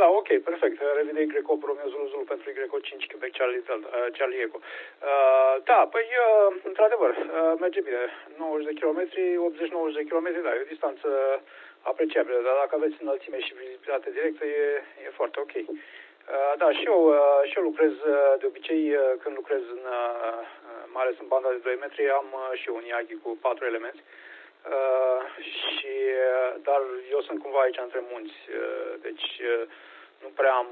da, ok, perfect. Revine Y Romeo Zulu Zulu pentru Y5 Quebec Charlie Echo. Da, păi, într-adevăr, merge bine. 90 de kilometri, 80-90 de kilometri, da, e o distanță apreciabilă, dar dacă aveți înălțime și vizibilitate directă, e foarte ok. Da, și eu lucrez de obicei, când lucrez mai ales în banda de 2 metri, am și eu un Yagi cu 4 elemente. Dar eu sunt cumva aici între munți, deci nu prea am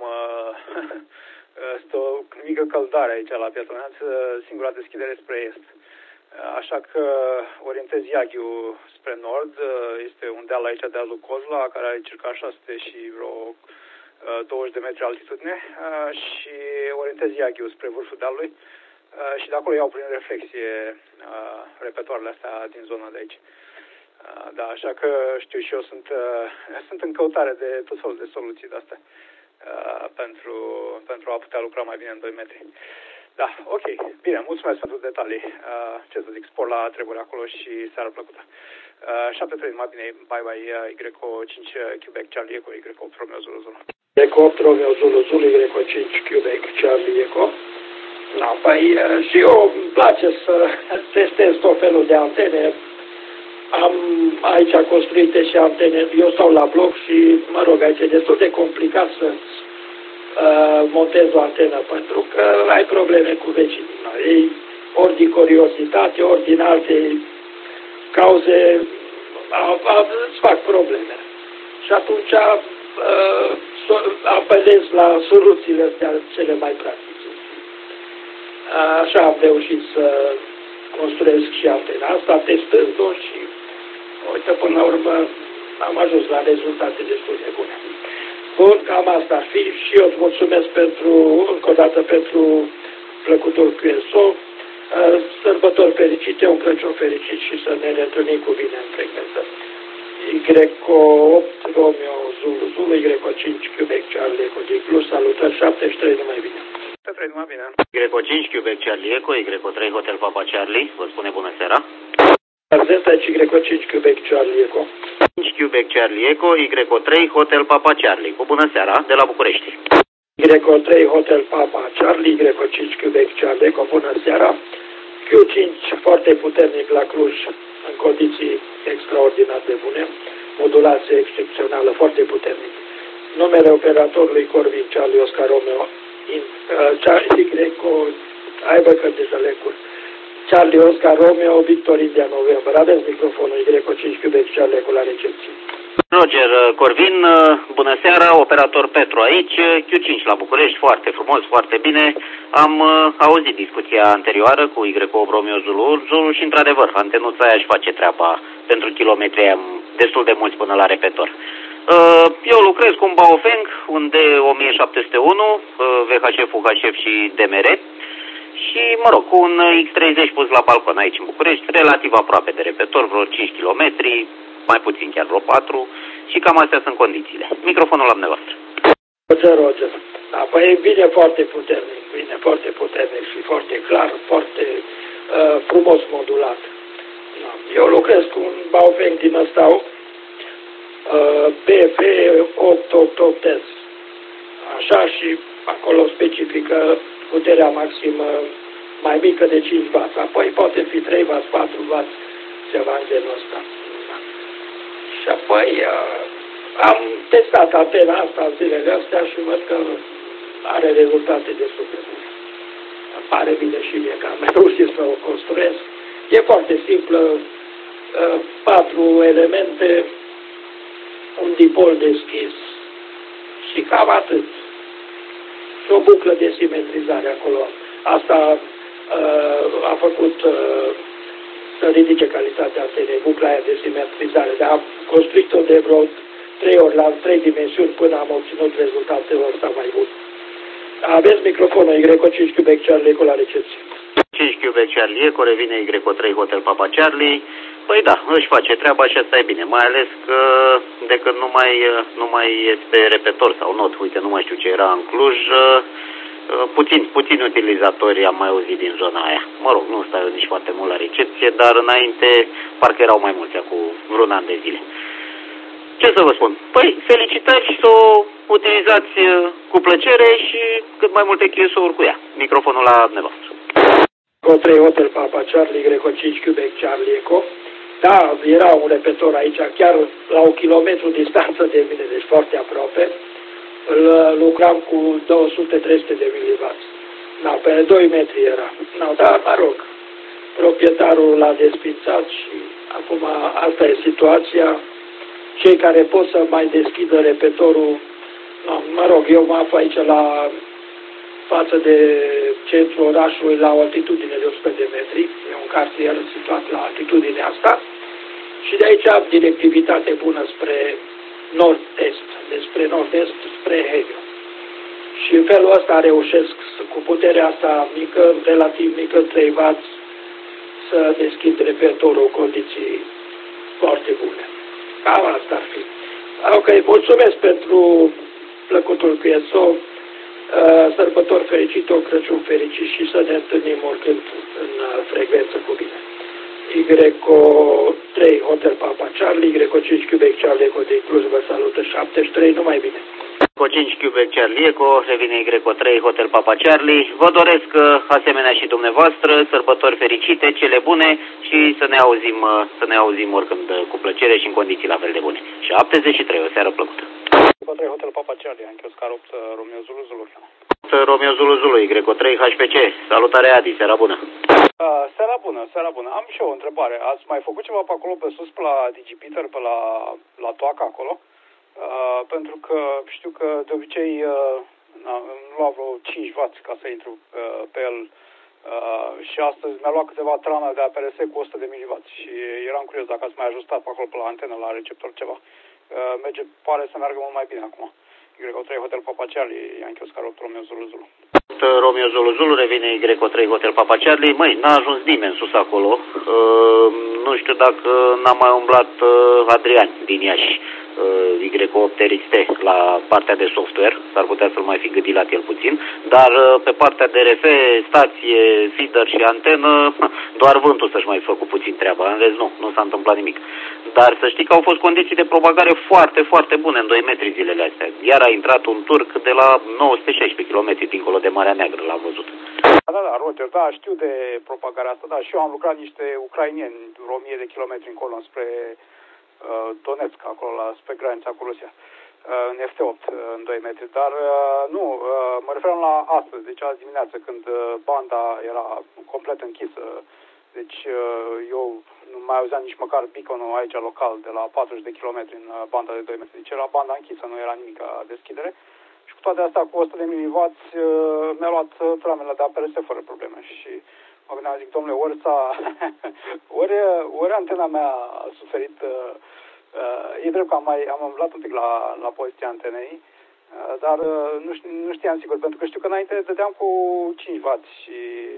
o mică căldare aici la Piatra Neamț, singura deschidere spre est. Așa că orientez Yagi-ul spre nord, este un deal aici, dealul Kozla, care are circa 600 și vreo 20 de metri altitudine și orientez Yagi-ul spre vârful dealului și de acolo iau prin reflexie repetoarele astea din zona de aici. Da, așa că știu și eu sunt în căutare de tot felul de soluții de astea pentru a putea lucra mai bine în 2 metri. Da, ok, bine, mulțumesc pentru detalii. Ce să zic, spor la treburi acolo și seară plăcută. 7-3, mai bine, bye-bye, Y5 Quebec Charlie Echo, Y8 Romeo Zulu Zulu. Y8 Romeo Zulu Zulu, Y5 Quebec Charlie Echo. Da, păi și eu îmi place să testez tot felul de antene. Am aici construite și antene, eu stau la bloc și, mă rog, aici e destul de complicat să montez o antenă, pentru că ai probleme cu vecinii. Ei, ori din curiozitate, ori din alte cauze, îți fac probleme. Și atunci apelez la soluțiile astea cele mai practice. Așa am reușit să construiesc și antena asta, testând-o și uite, până la urmă am ajuns la rezultate destul de bune. Bun, cam asta ar fi și eu îți mulțumesc încă o dată pentru plăcutul QSO. Sărbători fericite, un Crăciun fericit și să ne reîntâlnim cu bine în frecvență. Y8 Romeo Zulu Zulu, Y5 Quebec Charlie Echo Diglu, salutări, 73, numai bine. 73, numai bine. Y5 Quebec Charlie Echo, Y3 Hotel Papa Charlie, vă spune bună seara. Asta e Y5 Quebec Charlie Echo. 5 Quebec Charlie Echo, Y3 Hotel Papa Charlie, cu bună seara, de la București. Y3 Hotel Papa Charlie, Y5 Quebec Charlie Echo, bună seara. Q5 foarte puternic la Cluj, în condiții extraordinar de bune, modulație excepțională, foarte puternic. Numele operatorului Corvin Charlie Oscar Romeo, aibă că deja lecuri. Charlie Oscar Romeo, Victor India November. Aveți microfonul Y5 Quebec Charlie Echo la recepție. Roger Corvin, bună seara, operator Petru aici, Q5 la București, foarte frumos, foarte bine. Am auzit discuția anterioară cu Y8 Romeo Zulu Zulu și într-adevăr, antenuța aia își face treaba pentru kilometri destul de mulți până la repetor. Eu lucrez cu un Baofeng, un D1701, VHF, UHF și DMR. Și, mă rog, cu un X30 pus la balcon aici în București, relativ aproape de repetor, vreo 5 km, mai puțin chiar vreo 4, și cam astea sunt condițiile. Microfonul la dumneavoastră. Roger. Da, păi e bine, foarte puternic și foarte clar, foarte frumos modulat. Eu lucrez cu un Baofeng din ăsta, BF 888S. Așa, și acolo specifică puterea maximă mai mică de 5 W. Apoi poate fi 3 W, 4 W, ceva în genul ăsta. Și apoi am testat antena asta în zilele astea și văd că are rezultate destul de bune. Îmi pare bine și mie că am reușit să o construiesc. E foarte simplă, 4 elemente, un dipol deschis și cam atât. Și o buclă de simetrizare acolo. Asta a făcut să ridice calitatea antenei, bucla aia de simetrizare, dar am construit-o de vreo 3 ori la 3 dimensiuni până am obținut rezultatul ăsta mai bun. Aveți microfonul Y5 Quebec Charlie Echo la recepție. 5 Quebec Charlie Echo, revine Y3 Hotel Papa Charlie. Păi da, își face treaba și asta e bine, mai ales că de când nu mai este repetor sau not, uite, nu mai știu ce era în Cluj, puțini utilizatori am mai auzit din zona aia. Mă rog, nu stau nici foarte mult la recepție, dar înainte parcă erau mai mulți, cu vreun an de zile. Ce să vă spun? Păi, felicitări, utilizați cu plăcere și cât mai multe chesouri cu ea. Microfonul la dumneavoastră. Eco 3 Hotel Papa Charlie, Greco 5 Quebec Charlie Eco. Da, era un repetor aici, chiar la 1 kilometru distanță de mine, deci foarte aproape. Îl lucram cu 200-300 de milivați. Na, pe 2 metri era. Na, dar, mă rog, proprietarul l-a desfințat și acum asta e situația. Cei care pot să mai deschidă repetorul, na, mă rog, eu mă aflu aici la față de centrul orașului la o altitudine de 100 de metri. E un cartier situat la altitudinea asta. Și de aici am directivitate bună spre nord-est, despre nord-est spre Heliu. Și în felul ăsta reușesc cu puterea asta mică, relativ mică, 3 W, să deschid repetorul în condiții foarte bune. Cam asta ar fi. Ok, mulțumesc pentru plăcutul QSO. Sărbători fericite, o Crăciun fericit și să ne întâlnim oricând în frecvență cu bine. Greco 3 Hotel Papa Charlie, Greco 5 Quebec Charlie Eco de Cluj vă salută 73, numai bine. Greco 5 Quebec Charlie Eco, revine Greco 3 Hotel Papa Charlie. Vă doresc asemenea și dumneavoastră sărbători fericite, cele bune și să ne auzim oricând cu plăcere și în condiții la fel de bune. 73, o seară plăcută. Greco 3 Hotel Papa Charlie, Anchio Scar 8 Romeo Zulu Zulu. Romeo Zulu Zulu, Greco 3 HPC. Salutare Adi, seara bună. Seara bună, seara bună. Am și eu o întrebare. Ați mai făcut ceva pe acolo, pe sus, pe la DigiPeter, pe la toaca acolo? Pentru că știu că de obicei îmi lua vreo 5 W ca să intru pe el și astăzi mi-a luat câteva trame de APRS cu 100 de mW și eram curios dacă ați mai ajustat pe acolo pe la antenă, la receptor ceva. Pare să meargă mult mai bine acum. Greco 3 Hotel Papa Charlie, Yankee Oscar 8 Romeo Zulu Zulu. Romeo Zulu Zulu, revine Greco 3 Hotel Papa Charlie. Măi, n-a ajuns nimeni sus acolo. Nu știu dacă n-a mai umblat Adrian din Iași, Y8RXT, la partea de software. S-ar putea să-l mai fi gândit la el puțin. Dar pe partea de RF, stație, feeder și antenă, doar vântul să-și mai făcut puțin treaba. În rest, nu s-a întâmplat nimic. Dar să știi că au fost condiții de propagare foarte, foarte bune în 2 metri zilele astea. Iar a intrat un turc de la 916 km dincolo de Marea Neagră, l-am văzut. Da, Roger, da, știu de propagarea asta, da, și eu am lucrat niște ucrainieni vreo 1000 de kilometri încolo spre Donetsk, acolo, spre granița cu Rusia, în FT8, în 2 metri, dar nu, mă referam la astăzi, deci azi dimineață, când banda era complet închisă, deci eu nu mai auzeam nici măcar beacon-ul aici local de la 40 de kilometri în banda de 2 metri, deci era banda închisă, nu era nimic deschidere. Și cu toate astea, cu 100 de mW, mi-a luat tramele de APRS fără probleme și mă gândeam, zic, domnule, ori antena mea a suferit, e drept că am umblat un pic la poziția antenei, dar nu știam sigur, pentru că știu că înainte dădeam cu 5 W și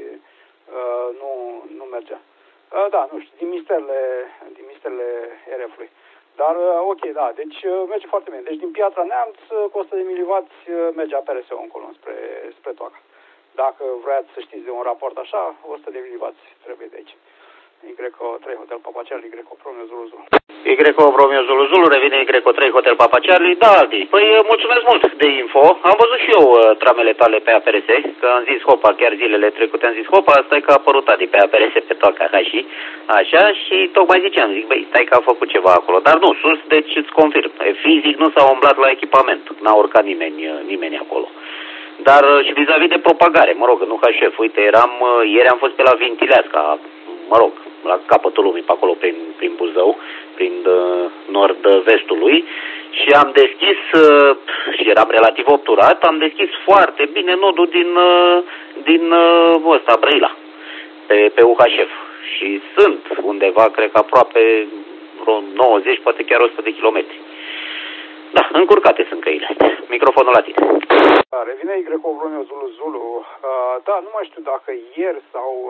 nu mergea. Da, nu știu, din misterele RF-ului. Dar, ok, da, deci merge foarte bine. Deci din Piatra Neamț, cu 100 de mW, merge APRS-ul încolo, spre toaca. Dacă vreați să știți de un raport așa, 100 de mW trebuie de aici. Greco 3 Hotel Papa Charlie, Greco Romeo Zulu Zulu. Greco Romeo Zulu Zulu, revine Greco 3 Hotel Papa Charlie. Da, Aldi, păi mulțumesc mult de info. Am văzut și eu tramele tale pe APRS, că am zis, hopa, chiar zilele trecute am zis, hopa, stai că a apărut Adi pe APRS pe toaca, așa, și tocmai ziceam, zic, băi, stai că a făcut ceva acolo. Dar nu, sus, deci îți confirm, fizic nu s-a umblat la echipament, n-a urcat nimeni acolo. Dar și vis-a-vis de propagare, mă rog, nu ca șef, uite, ieri am fost pe la Vintileasca, mă rog, la capătul lumii, pe acolo, prin Buzău, prin nord-vestul lui, și am deschis, și eram relativ obturat, am deschis foarte bine nodul din ăsta, Brăila, pe UHF. Și sunt undeva, cred că aproape vreo 90, poate chiar 100 de kilometri. Da, încurcate sunt căile astea. Microfonul la tine. Revine Greco Romeo Zulu Zulu. Da, nu mai știu dacă ieri sau...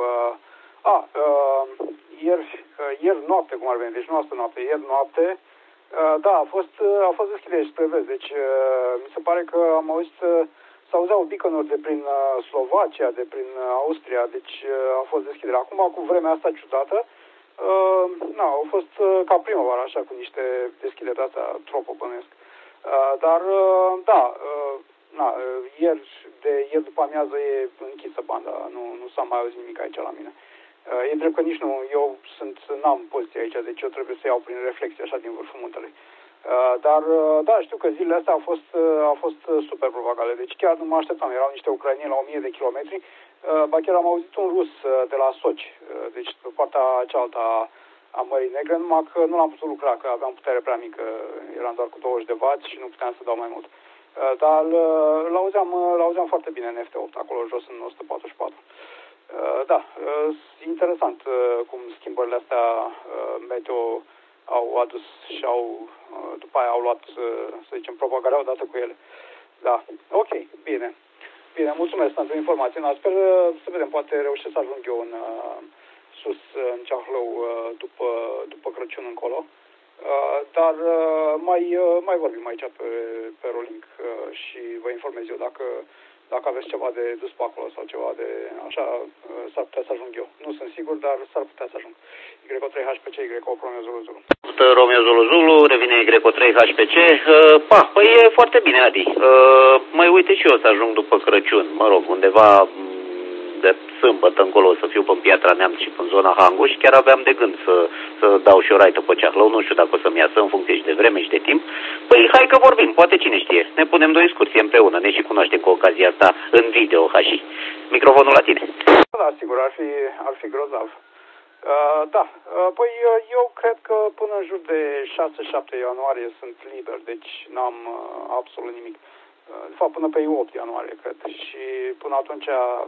ieri noapte, cum ar veni, deci nu asta noapte, ieri noapte, da, a fost deschidere spre vest, deci mi se pare că am auzit, s-auzeau beacon-uri de prin Slovacia, de prin Austria, deci a fost deschidere. Acum, cu vremea asta ciudată, au fost ca primăvară, așa, cu niște deschideri de astea, tropo bănuiesc. Dar, da, ieri după amiază e închisă banda, nu s-a mai auzit nimic aici la mine. E drept că nici nu, n-am poziție aici, deci eu trebuie să iau prin reflexie așa din vârful muntelui. Dar, da, știu că zilele astea au fost super propagale, deci chiar nu mă așteptam, erau niște ucrainieni la 1000 de kilometri, ba chiar am auzit un rus de la Soci, deci pe partea cealaltă a Mării Negre, numai că nu l-am putut lucra, că aveam putere prea mică, eram doar cu 20 de W și nu puteam să dau mai mult. Dar l-auzeam foarte bine în FT8, acolo jos în 144. Da, interesant cum schimbările astea meteo au adus și după aia au luat, să zicem, propagarea odată cu ele. Da, ok, bine. Bine, mulțumesc pentru informație. Sper să vedem, poate reușesc să ajung eu sus în Ceahlău după Crăciun încolo. Dar mai vorbim aici pe Rolink și vă informez eu dacă aveți ceva de dus pe acolo sau ceva de așa, s-ar putea să ajung eu. Nu sunt sigur, dar s-ar putea să ajung. Y3HPC, Y8 Romeo Zulu Zulu. Romeo Zulu Zulu, revine Y3HPC. Păi e foarte bine, Adi. Mai uite și eu să ajung după Crăciun, mă rog, undeva de sâmbătă încolo să fiu pe Piatra Neamț și în zona Hangu și chiar aveam de gând să dau și o raită pe Ceahlău, nu știu dacă o să-mi iasă în funcție și de vreme și de timp. Păi hai că vorbim, poate cine știe, ne punem de o excursie împreună, ne și cunoaștem cu ocazia asta în video, Hași. Microfonul la tine. Da, sigur, ar fi grozav. Da, păi eu cred că până în jur de 6-7 ianuarie sunt liber, deci n-am absolut nimic. De fapt, până pe 8 ianuarie, cred. Și până atunci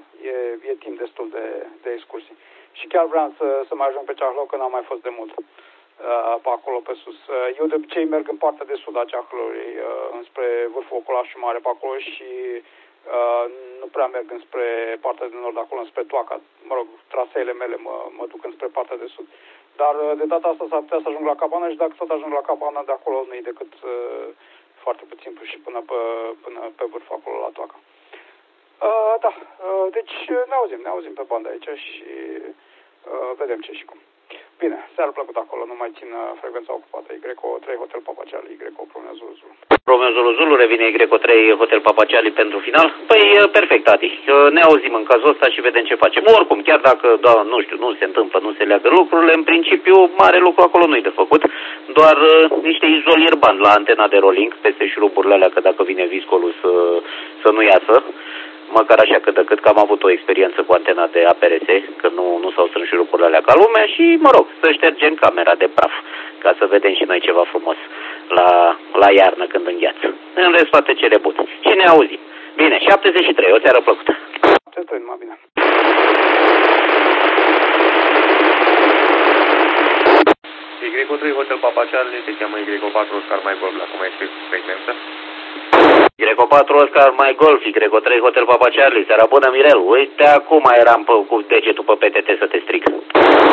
e timp destul de excursii. Și chiar vreau să mai ajung pe Ceahlău, că n-am mai fost de mult pe acolo, pe sus. Eu de obicei merg în partea de sud a Ceahlăului, înspre vârful Ocolașului Mare pe acolo și nu prea merg înspre partea de nord, acolo înspre Toaca. Mă rog, traseele mele mă duc înspre partea de sud. Dar de data asta s-ar putea să ajung la Cabană și dacă tot ajung la Cabană, de acolo nu e decât foarte puțin și până pe vârf acolo la Toaca. Da, deci ne auzim pe banda aici și vedem ce și cum. Bine, seara plăcută acolo, nu mai țin frecvența ocupată. Y3 Hotel Papaceali, Y8 Romeo Zulu Zulu. Romeo Zulu Zulu, revine Y3 Hotel Papaceali pentru final. Păi perfect, Adi. Ne auzim în cazul ăsta și vedem ce facem. Oricum, chiar dacă, da, nu știu, nu se întâmplă, nu se leagă lucrurile, în principiu, mare lucru acolo nu-i de făcut. Doar niște izolieri bani la antena de Rolink, peste șuruburile alea, că dacă vine viscolul să nu iasă. Măcar așa cât de cât, că am avut o experiență cu antena de APRS, că nu s-au strâns șuruburile alea ca lumea și, mă rog, să ștergem camera de praf, ca să vedem și noi ceva frumos la iarnă când îngheață. În rest, toate cele bune. Și ne auzim. Bine, 73, o seară plăcută. 73, numai bine. Y3 Hotel Papaceali, se cheamă Y4 Oscar Mai Golf, acum mai scris frecvență. Y4 Oscar Mai Golf, Y3 Hotel Papaceali, seara bună, Mirel. Uite, acum eram cu degetul pe PTT să te strig.